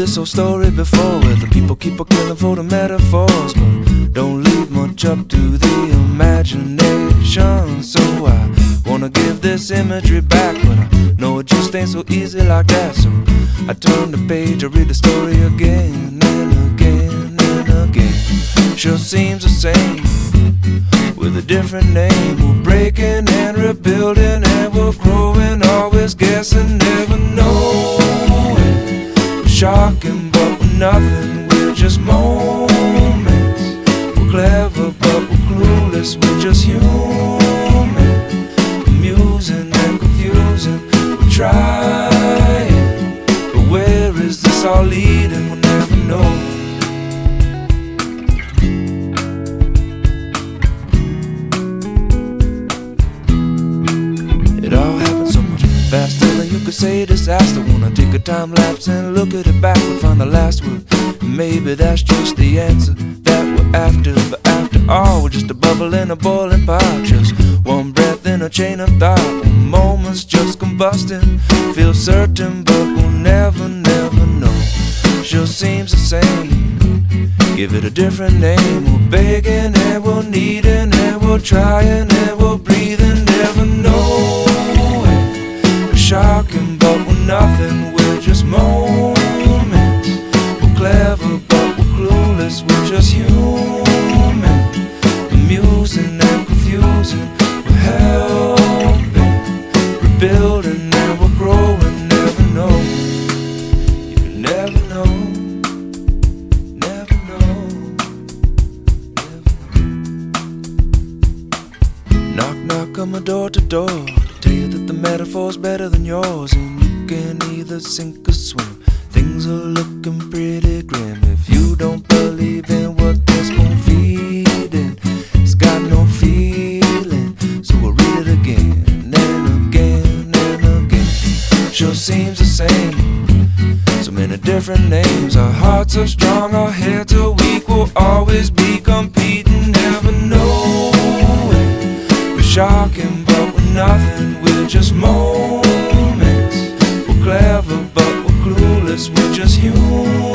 this whole story before, where the people keep a killing for the metaphors, but don't leave much up to the imagination. So I wanna give this imagery back, but I know it just ain't so easy like that. So I turn the page, I read the story again and again and again. Sure seems the same, with a different name. We're breaking and rebuilding, and we're growing, always guessing, never knowing. We're shocking, but we're nothing, we're just moments. We're clever, but we're clueless, we're just human. Amusing and confusing, we're trying, but where is this all leading? We'll never know. It all happened so much faster than you could say disaster. Wanna take a time lapse and look at it backward, find the last word. Maybe that's just the answer that we're after. But after all, we're just a bubble in a boiling pot, just one breath in a chain of thought. One moment's just combusting, feel certain, but we'll never, never know. Sure seems the same, give it a different name. We're begging and we're needing and we're trying and we're breathing, never knowing. We're shocking, but we're nothing, we're just moments. We're clever, but we're clueless, we're just human. Amusing and confusing, we're helping, rebuilding and we're growing, never know. You can never know, never know, never know. Knock, knock on my door to door, to tell you that the metaphor's better than yours, and you can either sink or swim. Things are looking pretty grim. If you don't believe in what this spoon feeding, it's got no feeling. So we'll read it again and again and again. Sure seems the same, so many different names. Our hearts are strong, our heads are weak. We'll always be competing, never knowing. We're shocking, but we're nothing, we're just moments. We're clever, but we're clueless, we're just human.